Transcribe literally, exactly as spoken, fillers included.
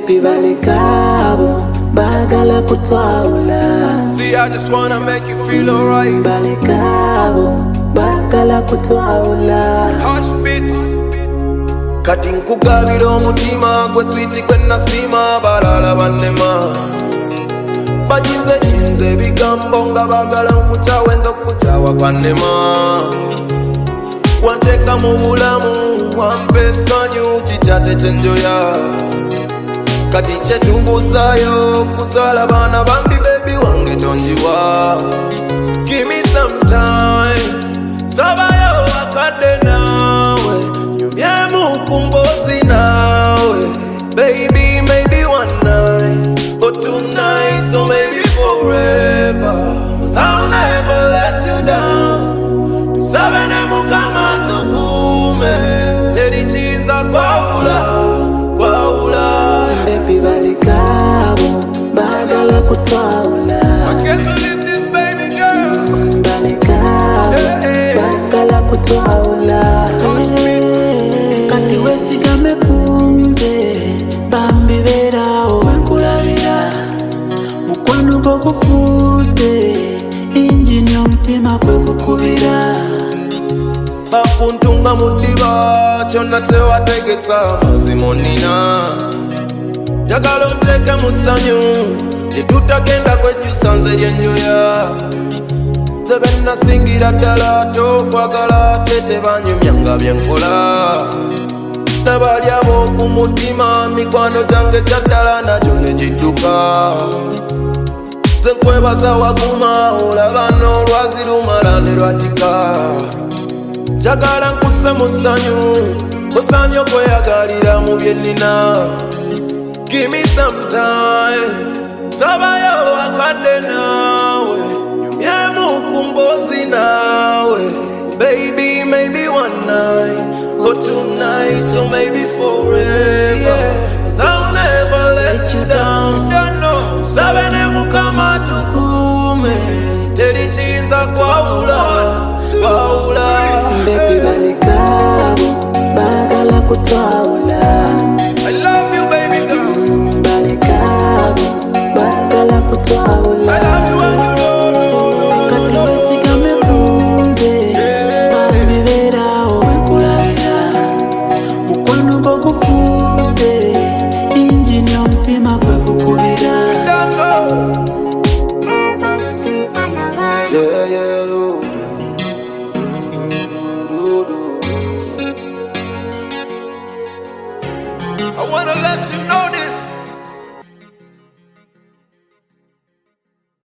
Baby balikabo bagala kutwaula. See, I just wanna make you feel alright. Balikabo bagala kutwaula. Hush beats. Kati nkugabira omutima gwe sweet gwe nasima balala banema. Bajinze jinze bigambo nga bagala nkukyawe nze okukyawa banema. Wanteka mu bulamu wampa essanyu kikyate kyenjoya. Kati kyetubuusayo kuzaala baana bambi baby wange tonjiwa. Give me some time sabayo akadde naawe nyumyemu ku mboozi naawe. Baby maybe one night or two nights or maybe forever, 'cause I'll never let you down. Tusabene mukama tukume teri kiyinza kwawula kwawula. Baby balikabo bagala kutwaula. I can't believe this baby girl. Balikabo Hey, hey. bagala kutwaula. Kati wesigame kunze bambi berawo wenkulabira. Mukwano gwogufuuse injini omutima kwe gukubira. Bakuntunga mu ddiba kyonna kyewategesa mazima nnina. Njagala onteeke mu ssanyu lyetutagenda kwejjusa nze lyenjoya. Nze be nasingira ddala tokwagala ate tebanyumyanga byenkola. Nabali ab'oku mutima mikwano gyange kyaddala nagyo ne gidduka. Nze nkwebaza waguma olaba n'olwazi lumala ne lwatika. Njagala nkusse mu ssanyu osaanye okweyagalira mu bye nnina. Give me some time sabayo akadde naawe nyumyemu ku mboozi naawe. Baby maybe one night or two nights or maybe forever, 'cause I'll never let you down. Tusabene mukama tukume teri kiyinza kwawula kwawula. Baby balikabo bagala kutwaula. I love you baby girl. Balikabo bagala kutwaula. I love you and you know. Kati wesigame kunze bambi berawo wenkulabira. Mukwano gwogufuuse injini omutima kwe gukubira. Yeah, yeah, oh. I wanna let you know